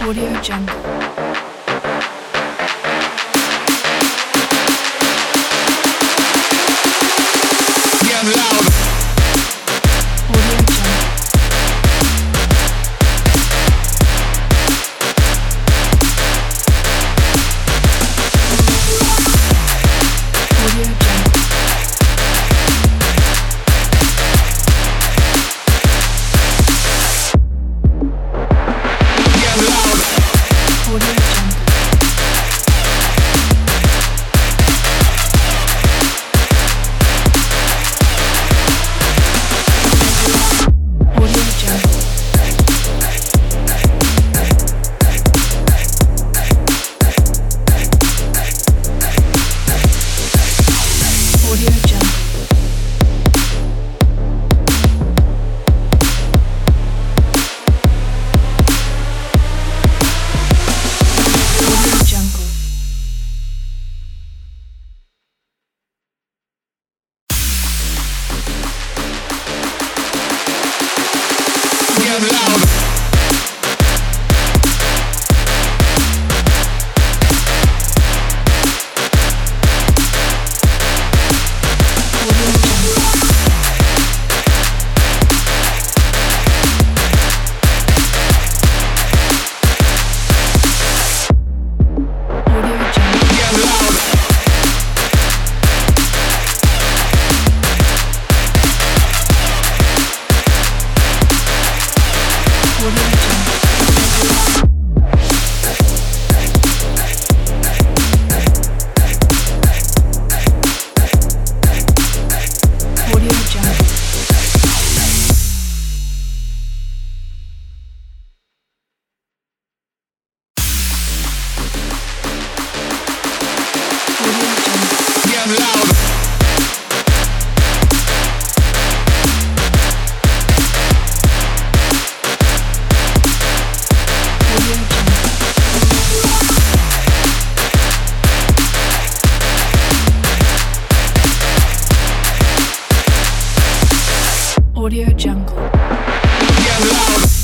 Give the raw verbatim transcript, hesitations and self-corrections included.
Audio Jungle. Get loud. Audio Jungle. Audio Jungle. Get loud. Audio Jungle. Audio Jungle. Audio Jungle. Audio Jungle. Get loud. Audio Jungle. Audio Jungle. Get loud. Audio Jungle. Audio Jungle. Audio Jungle. Get loud. Audio Jungle. Audio Jungle. Get loud.